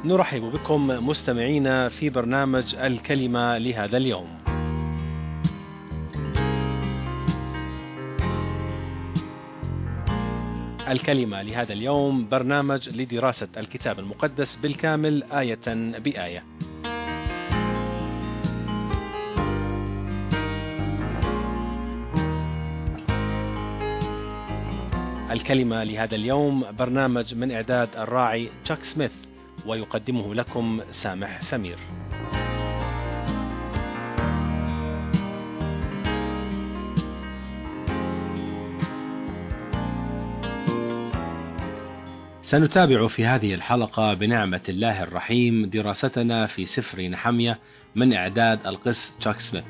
نرحب بكم مستمعينا في برنامج الكلمة لهذا اليوم. الكلمة لهذا اليوم برنامج لدراسة الكتاب المقدس بالكامل آية بآية. الكلمة لهذا اليوم برنامج من إعداد الراعي تشاك سميث، ويقدمه لكم سامح سمير. سنتابع في هذه الحلقة بنعمة الله الرحيم دراستنا في سفر نحمية من إعداد القس تشاك سميث.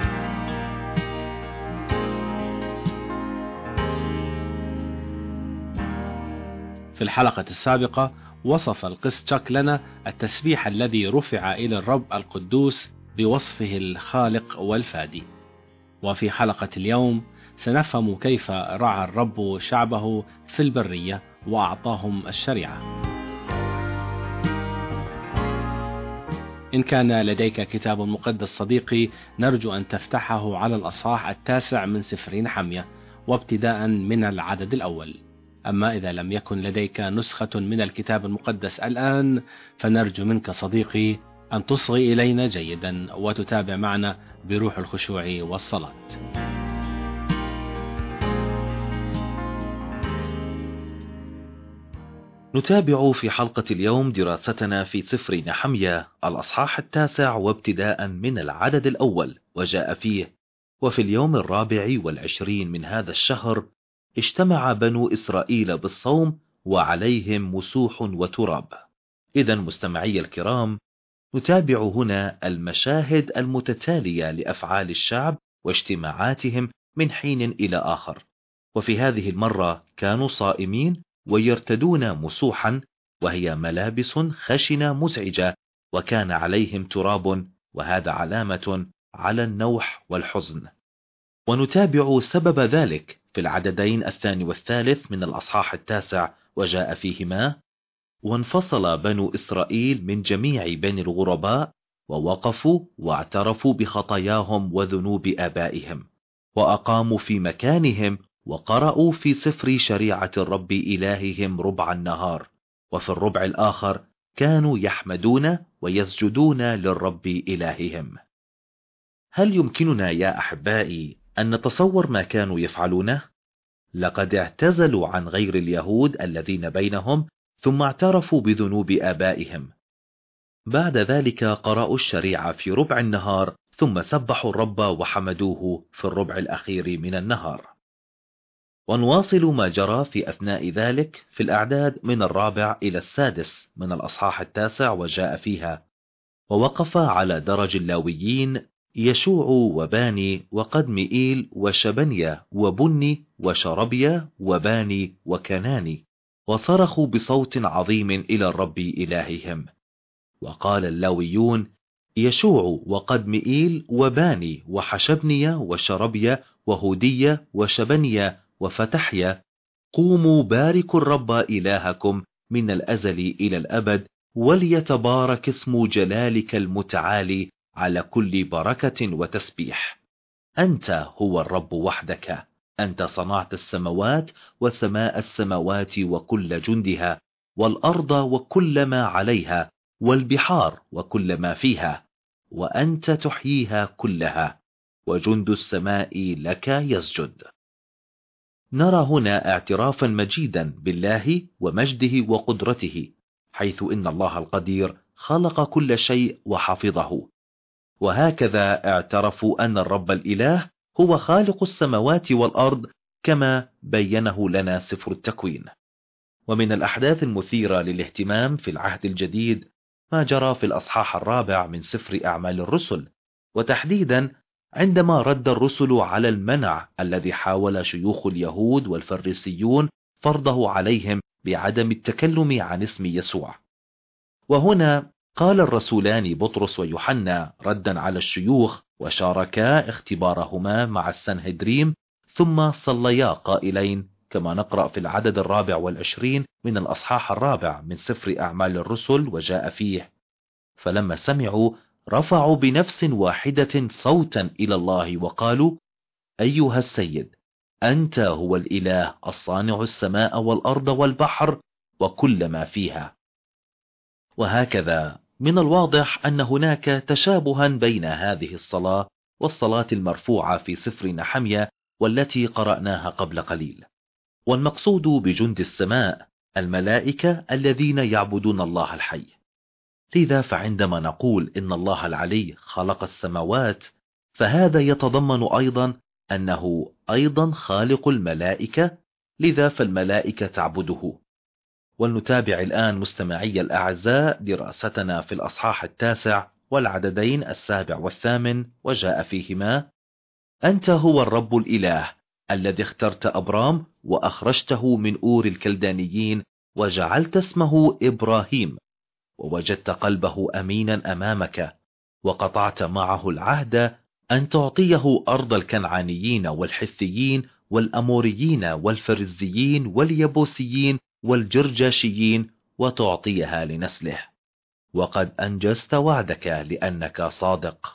في الحلقة السابقة وصف القس تشاك لنا التسبيح الذي رفع إلى الرب القدوس بوصفه الخالق والفادي، وفي حلقة اليوم سنفهم كيف رعى الرب شعبه في البرية وأعطاهم الشريعة. إن كان لديك كتاب مقدس صديقي، نرجو أن تفتحه على الأصحاح 9 من سفر نحمية وابتداء من العدد الأول. أما إذا لم يكن لديك نسخة من الكتاب المقدس الآن، فنرجو منك صديقي أن تصغي إلينا جيدا وتتابع معنا بروح الخشوع والصلاة. نتابع في حلقة اليوم دراستنا في سفر نحمية الأصحاح 9 وابتداء من العدد الأول. وجاء فيه: وفي اليوم 24 من هذا الشهر اجتمع بنو إسرائيل بالصوم وعليهم مسوح وتراب. إذن مستمعي الكرام، نتابع هنا المشاهد المتتالية لأفعال الشعب واجتماعاتهم من حين إلى آخر. وفي هذه المرة كانوا صائمين ويرتدون مسوحا، وهي ملابس خشنة مزعجة، وكان عليهم تراب، وهذا علامة على النوح والحزن. ونتابع سبب ذلك في العددين 2 و3 من الأصحاح 9. وجاء فيهما: وانفصل بنو إسرائيل من جميع بني الغرباء، ووقفوا واعترفوا بخطاياهم وذنوب آبائهم، وأقاموا في مكانهم، وقرأوا في سفر شريعة الرب إلههم ربع النهار، وفي الربع الآخر كانوا يحمدون ويسجدون للرب إلههم. هل يمكننا يا أحبائي أن نتصور ما كانوا يفعلونه؟ لقد اعتزلوا عن غير اليهود الذين بينهم، ثم اعترفوا بذنوب آبائهم. بعد ذلك قرأوا الشريعة في ربع النهار، ثم سبحوا الرب وحمدوه في الربع الأخير من النهار. ونواصل ما جرى في أثناء ذلك في الأعداد من 4 إلى 6 من الأصحاح 9. وجاء فيها: ووقف على درج اللاويين يشوع وباني وقدمئيل وشبنيا وبني وشربيا وباني وكناني، وصرخوا بصوت عظيم إلى الرب إلههم. وقال اللاويون: يشوع وقدمئيل وباني وحشبنيا وشربيا وهودية وشبنيا وفتحيا، قوموا باركوا الرب إلهكم من الأزل إلى الأبد، وليتبارك اسم جلالك المتعالي على كل بركة وتسبيح. أنت هو الرب وحدك، أنت صنعت السماوات وسماء السماوات وكل جندها، والأرض وكل ما عليها، والبحار وكل ما فيها، وأنت تحييها كلها، وجند السماء لك يسجد. نرى هنا اعترافا مجيدا بالله ومجده وقدرته، حيث إن الله القدير خلق كل شيء وحفظه. وهكذا اعترفوا أن الرب الإله هو خالق السماوات والأرض، كما بينه لنا سفر التكوين. ومن الأحداث المثيرة للاهتمام في العهد الجديد ما جرى في الأصحاح 4 من سفر أعمال الرسل، وتحديدا عندما رد الرسل على المنع الذي حاول شيوخ اليهود والفريسيون فرضه عليهم بعدم التكلم عن اسم يسوع. وهنا قال الرسولان بطرس ويوحنا ردا على الشيوخ، وشاركا اختبارهما مع السنهدريم، ثم صليا قائلين: كما نقرأ في العدد 24 من الأصحاح 4 من سفر أعمال الرسل، وجاء فيه: فلما سمعوا رفعوا بنفس واحدة صوتا إلى الله وقالوا: أيها السيد، أنت هو الإله الصانع السماء والأرض والبحر وكل ما فيها. وهكذا من الواضح أن هناك تشابها بين هذه الصلاة والصلاة المرفوعة في سفر نحمية والتي قرأناها قبل قليل. والمقصود بجند السماء الملائكة الذين يعبدون الله الحي. لذا فعندما نقول إن الله العلي خلق السماوات، فهذا يتضمن أيضا أنه أيضا خالق الملائكة، لذا فالملائكة تعبده. ولنتابع الآن مستمعي الأعزاء دراستنا في الأصحاح 9 والعددين 7 و8، وجاء فيهما: أنت هو الرب الإله الذي اخترت أبرام وأخرجته من أور الكلدانيين وجعلت اسمه إبراهيم، ووجدت قلبه أمينا أمامك، وقطعت معه العهد أن تعطيه أرض الكنعانيين والحثيين والأموريين والفرزيين واليبوسيين والجرجاشيين وتعطيها لنسله، وقد أنجزت وعدك لأنك صادق.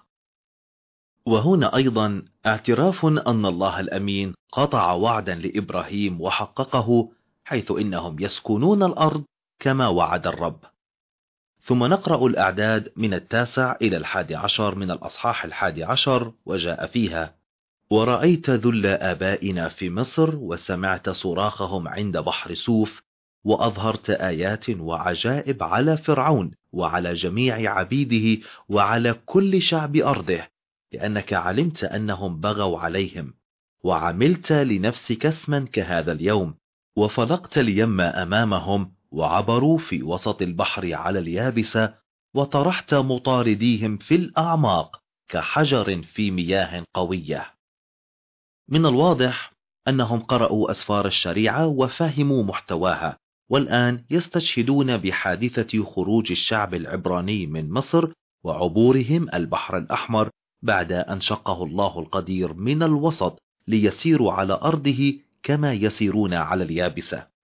وهنا أيضا اعتراف أن الله الأمين قطع وعدا لإبراهيم وحققه، حيث إنهم يسكنون الأرض كما وعد الرب. ثم نقرأ الأعداد من 9 إلى 11 من الأصحاح 11، وجاء فيها: ورأيت ذل آبائنا في مصر، وسمعت صراخهم عند بحر سوف، وأظهرت آيات وعجائب على فرعون وعلى جميع عبيده وعلى كل شعب أرضه، لأنك علمت أنهم بغوا عليهم، وعملت لنفسك اسما كهذا اليوم، وفلقت اليم أمامهم، وعبروا في وسط البحر على اليابسة، وطرحت مطارديهم في الأعماق كحجر في مياه قوية. من الواضح أنهم قرأوا أسفار الشريعة وفهموا محتواها، والآن يستشهدون بحادثة خروج الشعب العبراني من مصر وعبورهم البحر الأحمر بعد أن شقه الله القدير من الوسط ليسيروا على أرضه كما يسيرون على اليابسة.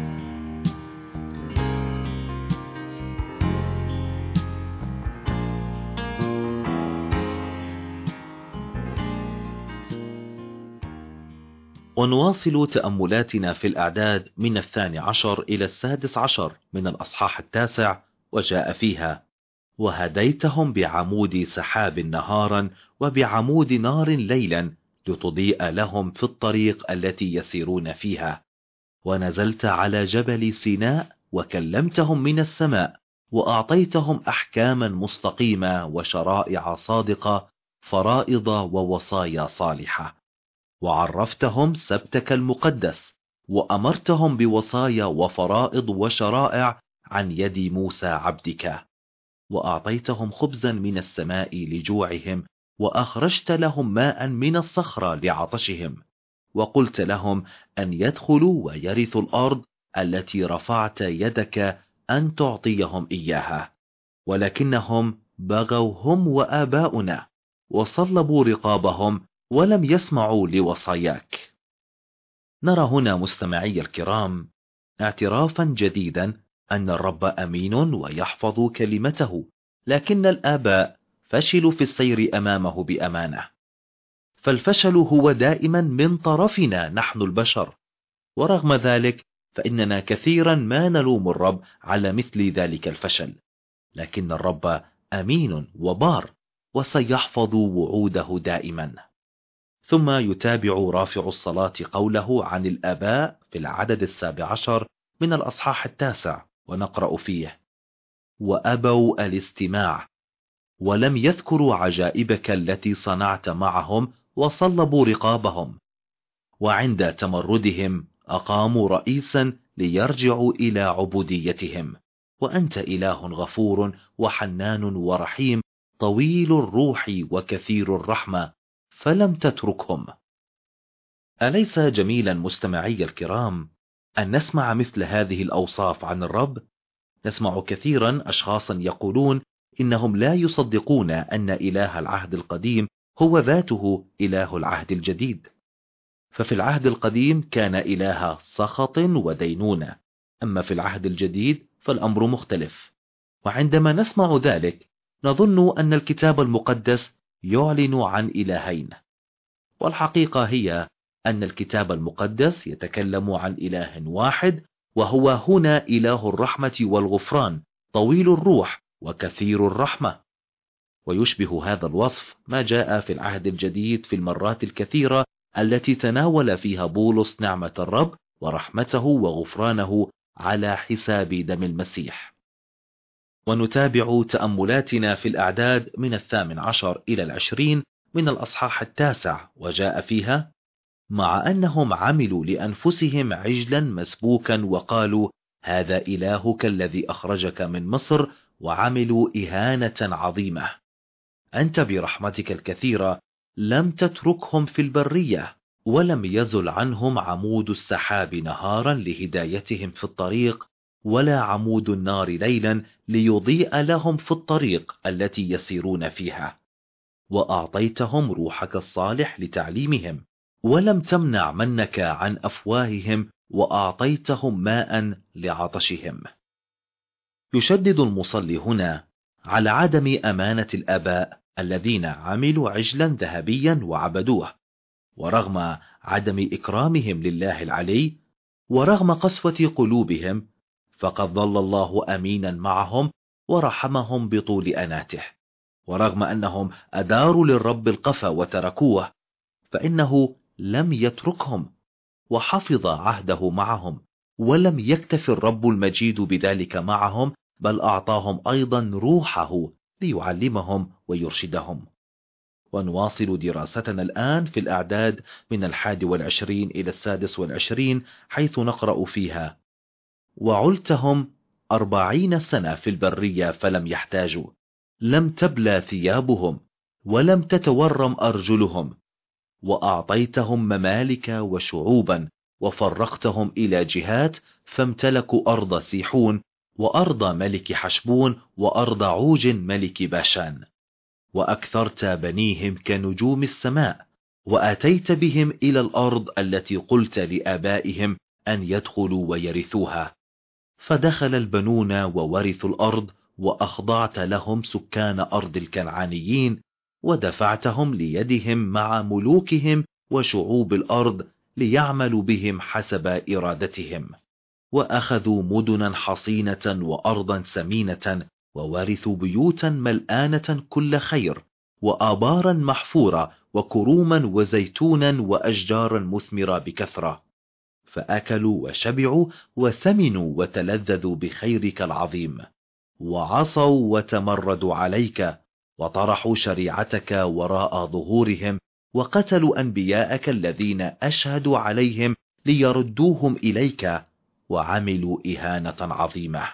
ونواصل تأملاتنا في الأعداد من 12 إلى 16 من الأصحاح 9، وجاء فيها: وهديتهم بعمود سحاب نهارا وبعمود نار ليلا لتضيء لهم في الطريق التي يسيرون فيها، ونزلت على جبل سيناء وكلمتهم من السماء، وأعطيتهم أحكاما مستقيمة وشرائع صادقة، فرائض ووصايا صالحة، وعرفتهم سبتك المقدس، وأمرتهم بوصايا وفرائض وشرائع عن يد موسى عبدك، وأعطيتهم خبزا من السماء لجوعهم، وأخرجت لهم ماء من الصخرة لعطشهم، وقلت لهم أن يدخلوا ويرثوا الأرض التي رفعت يدك أن تعطيهم إياها، ولكنهم بغوا هم وآباؤنا، وصلبوا رقابهم ولم يسمعوا لوصاياك. نرى هنا مستمعي الكرام اعترافا جديدا أن الرب أمين ويحفظ كلمته، لكن الآباء فشلوا في السير أمامه بأمانة. فالفشل هو دائما من طرفنا نحن البشر، ورغم ذلك فإننا كثيرا ما نلوم الرب على مثل ذلك الفشل، لكن الرب أمين وبار وسيحفظ وعوده دائما. ثم يتابع رافع الصلاة قوله عن الآباء في العدد 17 من الأصحاح 9، ونقرأ فيه: وأبوا الاستماع، ولم يذكروا عجائبك التي صنعت معهم، وصلبوا رقابهم، وعند تمردهم أقاموا رئيسا ليرجعوا إلى عبوديتهم، وأنت إله غفور وحنان ورحيم طويل الروح وكثير الرحمة، فلم تتركهم. أليس جميلا مستمعي الكرام أن نسمع مثل هذه الأوصاف عن الرب؟ نسمع كثيرا أشخاصا يقولون إنهم لا يصدقون أن إله العهد القديم هو ذاته إله العهد الجديد. ففي العهد القديم كان إله سخط ودينونة، أما في العهد الجديد فالأمر مختلف. وعندما نسمع ذلك نظن أن الكتاب المقدس يعلن عن إلهين، والحقيقة هي أن الكتاب المقدس يتكلم عن إله واحد، وهو هنا إله الرحمة والغفران، طويل الروح وكثير الرحمة. ويشبه هذا الوصف ما جاء في العهد الجديد في المرات الكثيرة التي تناول فيها بولس نعمة الرب ورحمته وغفرانه على حساب دم المسيح. ونتابع تأملاتنا في الأعداد من 18 إلى 20 من الأصحاح 9، وجاء فيها: مع أنهم عملوا لأنفسهم عجلا مسبوكا وقالوا هذا إلهك الذي أخرجك من مصر، وعملوا إهانة عظيمة، أنت برحمتك الكثيرة لم تتركهم في البرية، ولم يزل عنهم عمود السحاب نهارا لهدايتهم في الطريق، ولا عمود النار ليلا ليضيء لهم في الطريق التي يسيرون فيها. وأعطيتهم روحك الصالح لتعليمهم، ولم تمنع منك عن أفواههم، وأعطيتهم ماء لعطشهم. يشدد المصلي هنا على عدم أمانة الآباء الذين عملوا عجلا ذهبيا وعبدوه، ورغم عدم إكرامهم لله العلي، ورغم قسوة قلوبهم، فقد ظل الله أمينا معهم ورحمهم بطول أناته. ورغم أنهم أداروا للرب القفا وتركوه، فإنه لم يتركهم، وحفظ عهده معهم، ولم يكتف الرب المجيد بذلك معهم، بل أعطاهم أيضا روحه ليعلمهم ويرشدهم. ونواصل دراستنا الآن في الأعداد من 21 إلى 26، حيث نقرأ فيها: وعلتهم 40 سنة في البرية فلم يحتاجوا، لم تبلى ثيابهم، ولم تتورم أرجلهم، وأعطيتهم ممالك وشعوبا، وفرقتهم إلى جهات، فامتلكوا أرض سيحون، وأرض ملك حشبون، وأرض عوج ملك باشان. وأكثرت بنيهم كنجوم السماء، وآتيت بهم إلى الأرض التي قلت لآبائهم أن يدخلوا ويرثوها، فدخل البنون وورثوا الأرض، وأخضعت لهم سكان أرض الكنعانيين، ودفعتهم ليدهم مع ملوكهم وشعوب الأرض ليعملوا بهم حسب إرادتهم، وأخذوا مدنا حصينة وأرضا سمينة، وورثوا بيوتا ملآنة كل خير، وآبارا محفورة، وكروما وزيتونا وأشجارا مثمرة بكثرة، فأكلوا وشبعوا وسمنوا وتلذذوا بخيرك العظيم، وعصوا وتمردوا عليك، وطرحوا شريعتك وراء ظهورهم، وقتلوا أنبياءك الذين أشهدوا عليهم ليردوهم إليك، وعملوا إهانة عظيمة.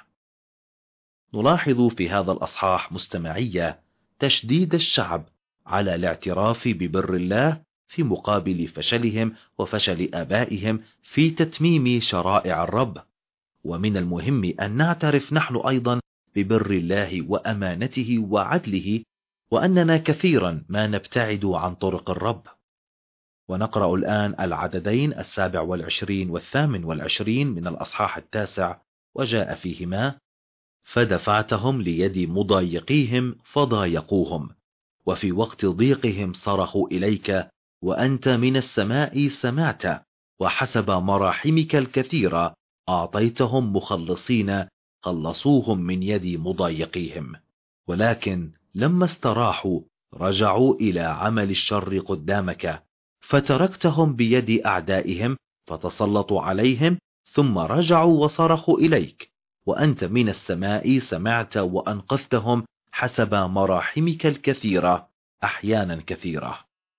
نلاحظ في هذا الأصحاح مستمعية تشديد الشعب على الاعتراف ببر الله في مقابل فشلهم وفشل آبائهم في تتميم شرائع الرب. ومن المهم أن نعترف نحن أيضا ببر الله وأمانته وعدله، وأننا كثيرا ما نبتعد عن طرق الرب. ونقرأ الآن العددين 27 و28 من الأصحاح 9، وجاء فيهما: فدفعتهم ليد مضايقيهم فضايقوهم، وفي وقت ضيقهم صرخوا إليك، وأنت من السماء سمعت، وحسب مراحمك الكثيرة أعطيتهم مخلصين، خلصوهم من يد مضايقيهم. ولكن لما استراحوا رجعوا إلى عمل الشر قدامك، فتركتهم بيد أعدائهم، فتسلطوا عليهم، ثم رجعوا وصرخوا إليك، وأنت من السماء سمعت وأنقذتهم حسب مراحمك الكثيرة أحيانا كثيرة.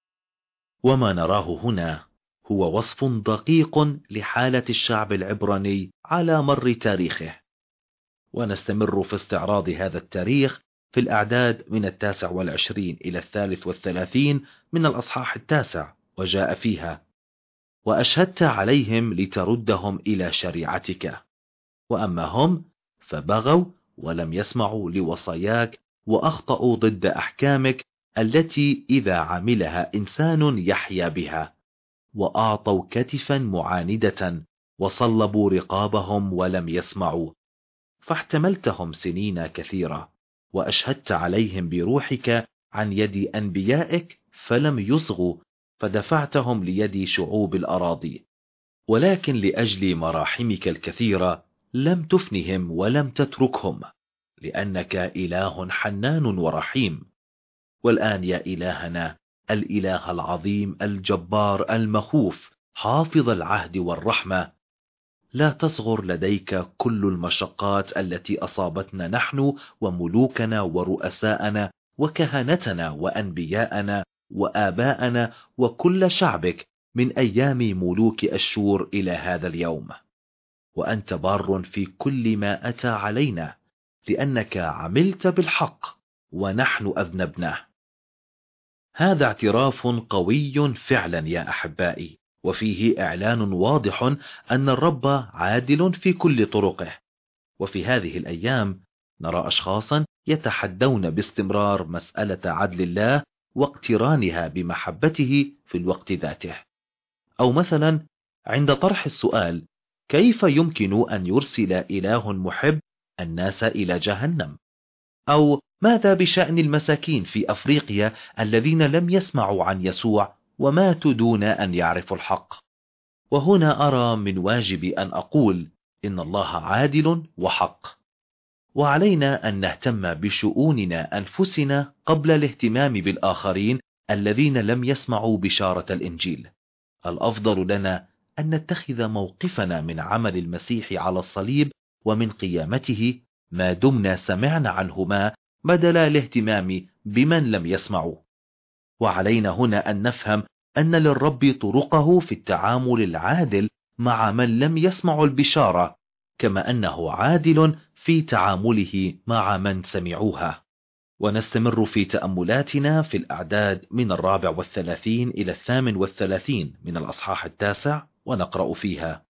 وما نراه هنا هو وصف دقيق لحالة الشعب العبراني على مر تاريخه. ونستمر في استعراض هذا التاريخ في الأعداد من 29 إلى 33 من الأصحاح 9، وجاء فيها: وأشهدت عليهم لتردهم إلى شريعتك، وأما هم فبغوا ولم يسمعوا لوصاياك، وأخطأوا ضد أحكامك التي إذا عملها إنسان يحيا بها، وأعطوا كتفا معاندة وصلبوا رقابهم ولم يسمعوا، فاحتملتهم سنين كثيرة، وأشهدت عليهم بروحك عن يد أنبيائك فلم يصغوا، فدفعتهم ليد شعوب الأراضي. ولكن لأجل مراحمك الكثيرة لم تفنهم ولم تتركهم، لأنك إله حنان ورحيم. والآن يا إلهنا الإله العظيم الجبار المخوف حافظ العهد والرحمة، لا تصغر لديك كل المشقات التي أصابتنا نحن وملوكنا ورؤساءنا وكهنتنا وأنبياءنا وآباءنا وكل شعبك من أيام ملوك أشور إلى هذا اليوم. وأنت بار في كل ما أتى علينا، لأنك عملت بالحق ونحن أذنبنا. هذا اعتراف قوي فعلا يا أحبائي، وفيه إعلان واضح أن الرب عادل في كل طرقه. وفي هذه الأيام نرى أشخاصا يتحدون باستمرار مسألة عدل الله واقترانها بمحبته في الوقت ذاته. أو مثلا عند طرح السؤال: كيف يمكن أن يرسل إله محب الناس إلى جهنم؟ أو ماذا بشأن المساكين في أفريقيا الذين لم يسمعوا عن يسوع وماتوا دون أن يعرفوا الحق؟ وهنا أرى من واجبي أن أقول إن الله عادل وحق، وعلينا أن نهتم بشؤوننا أنفسنا قبل الاهتمام بالآخرين الذين لم يسمعوا بشارة الإنجيل. الأفضل لنا أن نتخذ موقفنا من عمل المسيح على الصليب ومن قيامته ما دمنا سمعنا عنهما، بدل الاهتمام بمن لم يسمعوا. وعلينا هنا أن نفهم أن للرب طرقه في التعامل العادل مع من لم يسمعوا البشارة، كما أنه عادل في تعامله مع من سمعوها. ونستمر في تأملاتنا في الأعداد من 34 إلى 38 من الأصحاح 9، ونقرأ فيها: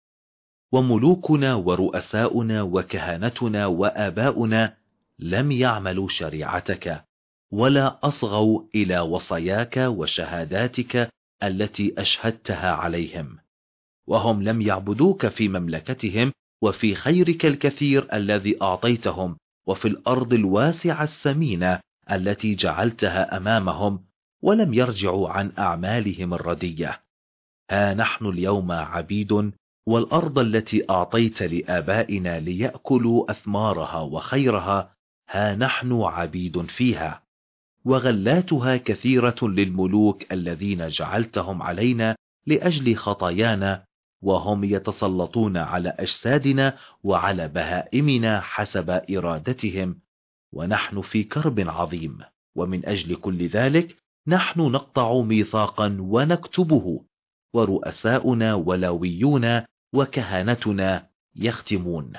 وملوكنا ورؤساؤنا وكهنتنا وآباؤنا لم يعملوا شريعتك، ولا أصغوا إلى وصاياك وشهاداتك التي أشهدتها عليهم، وهم لم يعبدوك في مملكتهم وفي خيرك الكثير الذي أعطيتهم، وفي الأرض الواسعة السمينة التي جعلتها أمامهم، ولم يرجعوا عن أعمالهم الردية. ها نحن اليوم عبيد، والأرض التي أعطيت لآبائنا ليأكلوا أثمارها وخيرها ها نحن عبيد فيها، وغلاتها كثيرة للملوك الذين جعلتهم علينا لأجل خطايانا، وهم يتسلطون على أجسادنا وعلى بهائمنا حسب إرادتهم، ونحن في كرب عظيم. ومن أجل كل ذلك نحن نقطع ميثاقا ونكتبه، ورؤساؤنا ولاويون وكهنتنا يختمون.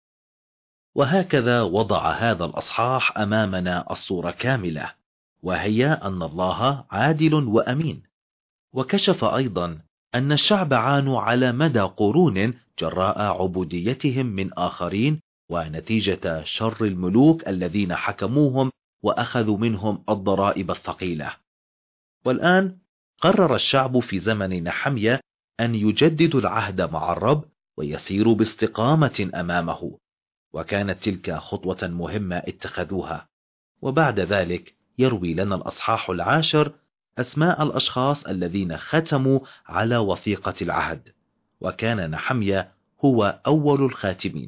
وهكذا وضع هذا الأصحاح أمامنا الصورة كاملة، وهي أن الله عادل وأمين. وكشف أيضا أن الشعب عانوا على مدى قرون جراء عبوديتهم من آخرين، ونتيجة شر الملوك الذين حكموهم وأخذوا منهم الضرائب الثقيلة. والآن قرر الشعب في زمن نحمية أن يجددوا العهد مع الرب ويسيروا باستقامة أمامه، وكانت تلك خطوة مهمة اتخذوها. وبعد ذلك يروي لنا الأصحاح 10 أسماء الأشخاص الذين ختموا على وثيقة العهد، وكان نحمية هو أول الخاتمين.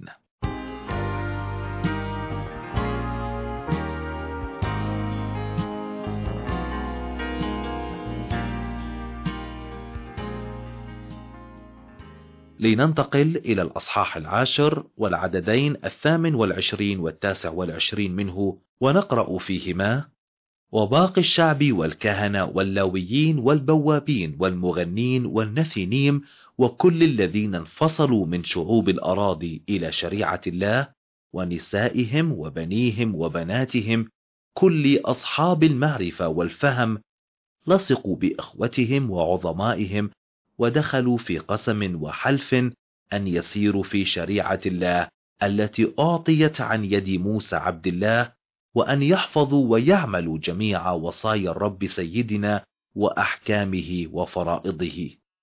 لننتقل إلى الأصحاح 10 والعددين 28 و29 منه، ونقرأ فيهما: وباقي الشعب والكهنة واللاويين والبوابين والمغنين والنثينيم وكل الذين انفصلوا من شعوب الأراضي إلى شريعة الله، ونسائهم وبنيهم وبناتهم، كل أصحاب المعرفة والفهم، لصقوا بإخوتهم وعظمائهم، ودخلوا في قسم وحلف أن يسيروا في شريعة الله التي أعطيت عن يد موسى عبد الله، وأن يحفظوا ويعملوا جميع وصايا الرب سيدنا وأحكامه وفرائضه.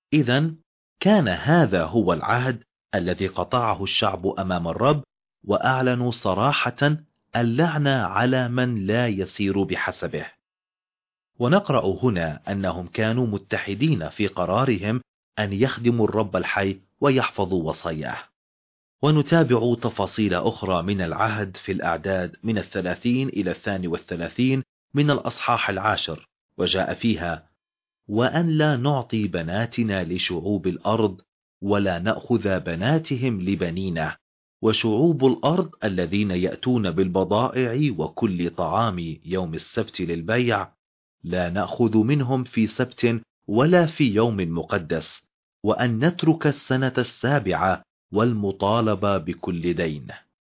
إذن كان هذا هو العهد الذي قطعه الشعب أمام الرب، وأعلنوا صراحة اللعنة على من لا يسير بحسبه. ونقرأ هنا أنهم كانوا متحدين في قرارهم أن يخدموا الرب الحي ويحفظوا وصاياه. ونتابع تفاصيل أخرى من العهد في الأعداد من 30 إلى 32 من الأصحاح 10، وجاء فيها: وأن لا نعطي بناتنا لشعوب الأرض، ولا نأخذ بناتهم لبنينا، وشعوب الأرض الذين يأتون بالبضائع وكل طعام يوم السبت للبيع، لا نأخذ منهم في سبت ولا في يوم مقدس، وأن نترك السنة 7 والمطالبة بكل دين.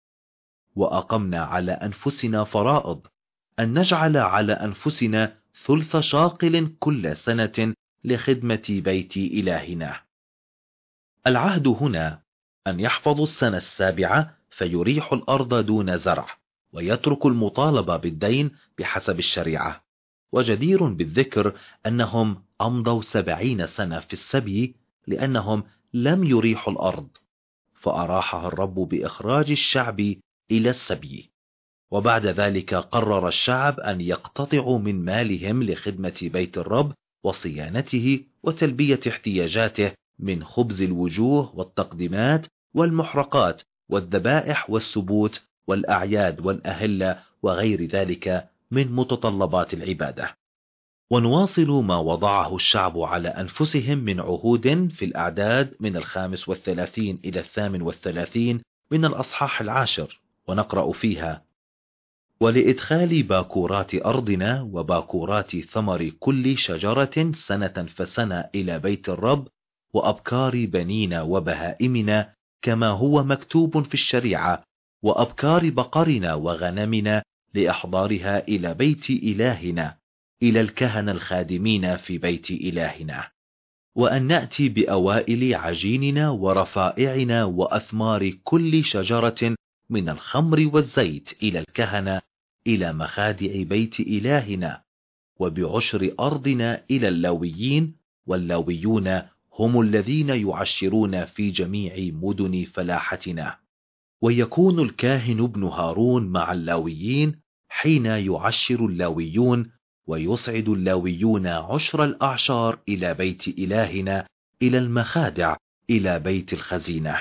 وأقمنا على أنفسنا فرائض أن نجعل على أنفسنا 3 شاقل كل سنة لخدمة بيت إلهنا. العهد هنا أن يحفظوا السنة 7 فيريح الأرض دون زرع، ويترك المطالبة بالدين بحسب الشريعة. وجدير بالذكر أنهم أمضوا 70 سنة في السبي لأنهم لم يريحوا الأرض، فأراحها الرب بإخراج الشعب إلى السبي. وبعد ذلك قرر الشعب أن يقتطعوا من مالهم لخدمة بيت الرب وصيانته وتلبية احتياجاته من خبز الوجوه والتقديمات والمحرقات والذبائح والسبوت والأعياد والأهلة وغير ذلك من متطلبات العبادة. ونواصل ما وضعه الشعب على أنفسهم من عهود في الأعداد من 35 إلى 38 من الأصحاح 10، ونقرأ فيها: ولإدخال باكورات أرضنا وباكورات ثمر كل شجرة سنة فسنة إلى بيت الرب، وأبكار بنينا وبهائمنا كما هو مكتوب في الشريعة، وأبكار بقرنا وغنمنا لإحضارها إلى بيت إلهنا إلى الكهنة الخادمين في بيت إلهنا. وأن نأتي بأوائل عجيننا ورفائعنا وأثمار كل شجرة من الخمر والزيت إلى الكهنة إلى مخادع بيت إلهنا، وبعشر أرضنا إلى اللاويين، واللاويون هم الذين يعشرون في جميع مدن فلاحتنا. ويكون الكاهن ابن هارون مع اللاويين حين يعشر اللاويون، ويصعد اللاويون عشر الأعشار إلى بيت إلهنا إلى المخادع إلى بيت الخزينة.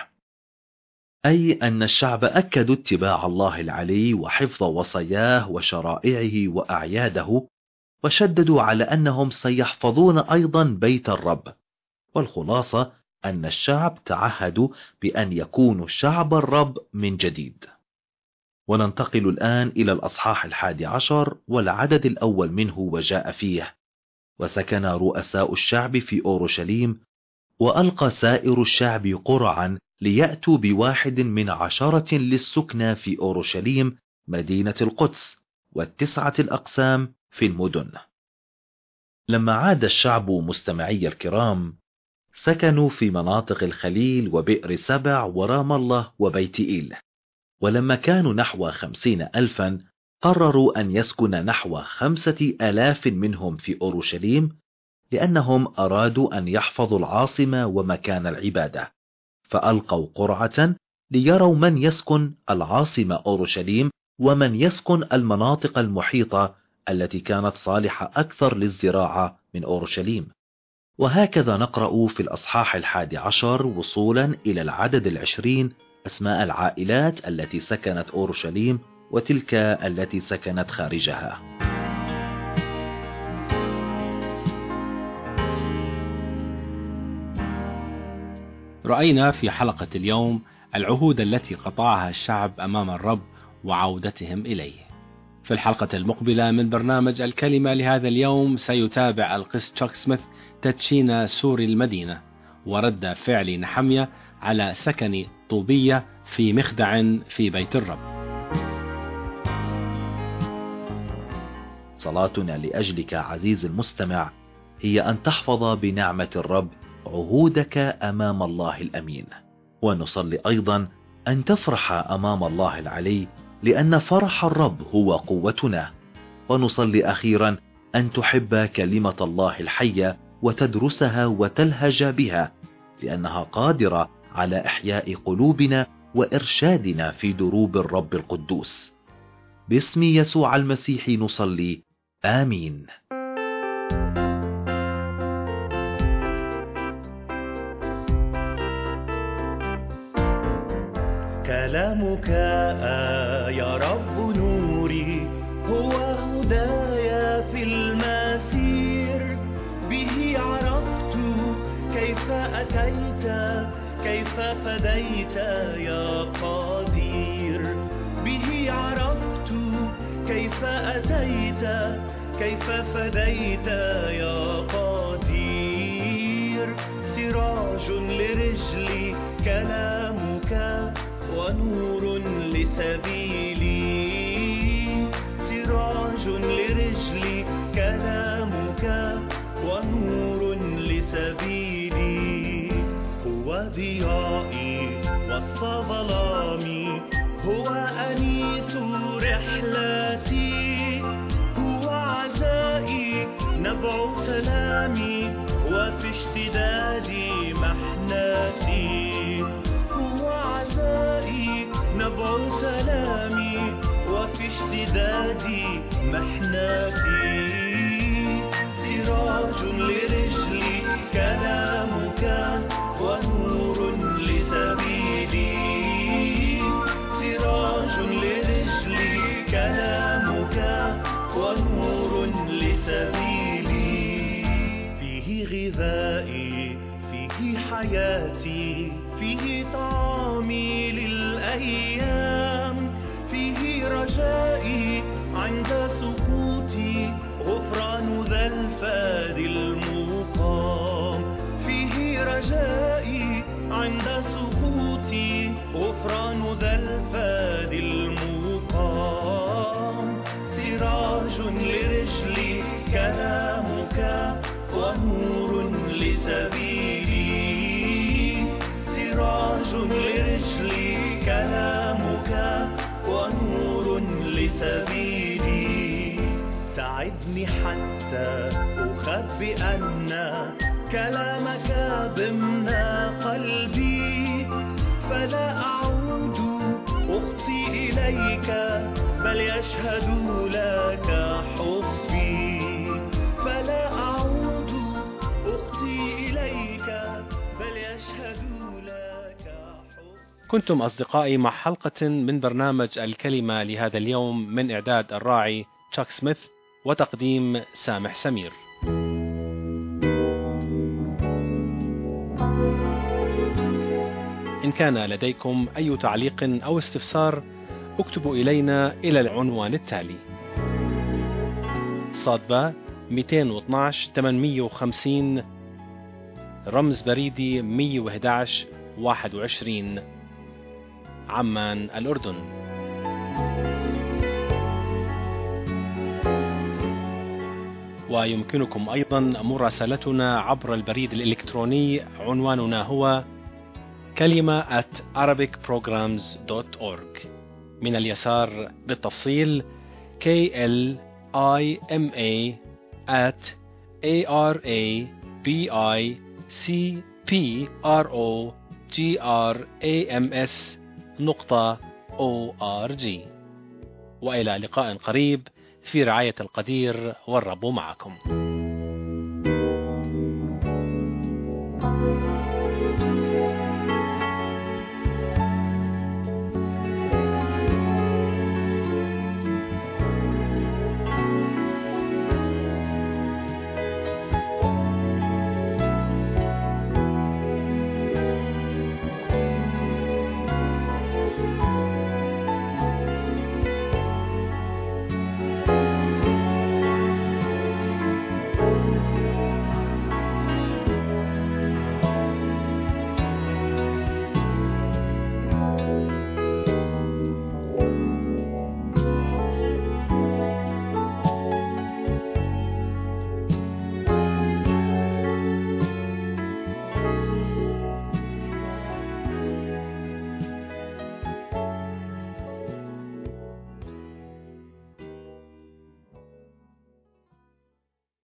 أي أن الشعب أكدوا اتباع الله العلي وحفظ وصاياه وشرائعه وأعياده، وشددوا على أنهم سيحفظون أيضا بيت الرب. والخلاصة أن الشعب تعهدوا بأن يكونوا شعب الرب من جديد. وننتقل الآن إلى الأصحاح 11 والعدد الأول منه، وجاء فيه: وسكن رؤساء الشعب في أورشليم، وألقى سائر الشعب قرعا ليأتوا بواحد من 10 للسكنى في أورشليم مدينة القدس، والتسعة الأقسام في المدن. لما عاد الشعب مستمعي الكرام سكنوا في مناطق الخليل وبئر سبع ورام الله وبيت إيل. ولما كانوا نحو 50,000 قرروا أن يسكن نحو 5,000 منهم في أورشليم، لأنهم أرادوا أن يحفظوا العاصمة ومكان العبادة، فألقوا قرعة ليروا من يسكن العاصمة أورشليم ومن يسكن المناطق المحيطة التي كانت صالحة أكثر للزراعة من أورشليم. وهكذا نقرأ في الأصحاح 11 وصولا إلى العدد 20 أسماء العائلات التي سكنت أورشليم وتلك التي سكنت خارجها. رأينا في حلقة اليوم العهود التي قطعها الشعب أمام الرب وعودتهم إليه. في الحلقة المقبلة من برنامج الكلمة لهذا اليوم سيتابع القس تشاك سميث تدشين سور المدينة ورد فعل نحمية على سكن طوبية في مخدع في بيت الرب. صلاتنا لأجلك عزيز المستمع هي أن تحفظ بنعمة الرب عهودك أمام الله الأمين، ونصلي أيضا أن تفرح أمام الله العلي، لأن فرح الرب هو قوتنا. ونصلي أخيرا أن تحب كلمة الله الحية وتدرسها وتلهج بها، لأنها قادرة على إحياء قلوبنا وإرشادنا في دروب الرب القدوس. باسم يسوع المسيح نصلي، آمين. كلامك يا رب نوري، هو هدايا في المسير، به عرفت كيف أتيت، كيف فديت يا قدير، به عرفت كيف أتيت، كيف فديت يا قدير. سراج لرجلي كلامك، ونور لسبيلي، سراج لرجلي كلامك، ونور لسبيلي. هو ضيائي وسط ظلامي، هو أنيس رحلتي، هو عزائي نبع سلامي، وفي اشتدادي محنتي، هو عزائي نبع سلامي، وفي اشتدادي محنتي. سراج لرجلي كلامك، ونور لسبيلي، سراج لرجلي كلامك، ونور لسبيلي. فيه غذائي، فيه حياتي، فيه طعامي للأيام، فيه رجائي عند سقوطي، غفران ذا الفادي المقام، فيه رجائي عند سقوطي، غفران ذا الفادي المقام. سراج لرجلي كلامك، ونور لسبيلي، سراج لرجلي كلامك، ونور لسبيلي. ساعدني حتى أخبئ أن كلامك ضمن قلبي، فلا أعود أخطي إليك، بل يشهد لك حبي، فلا أعود أخطي إليك، بل يشهد لك حبي. كنتم أصدقائي مع حلقة من برنامج الكلمة لهذا اليوم، من إعداد الراعي تشاك سميث وتقديم سامح سمير. إن كان لديكم أي تعليق أو استفسار، اكتبوا إلينا إلى العنوان التالي: صادبة 212 850 رمز بريدي 111 21 عمان الأردن. ويمكنكم أيضا مراسلتنا عبر البريد الإلكتروني، عنواننا هو kalima@arabicprograms.org. من اليسار بالتفصيل kalima@arabicprograms.org. وإلى لقاء قريب، في رعاية القدير، والرب معكم.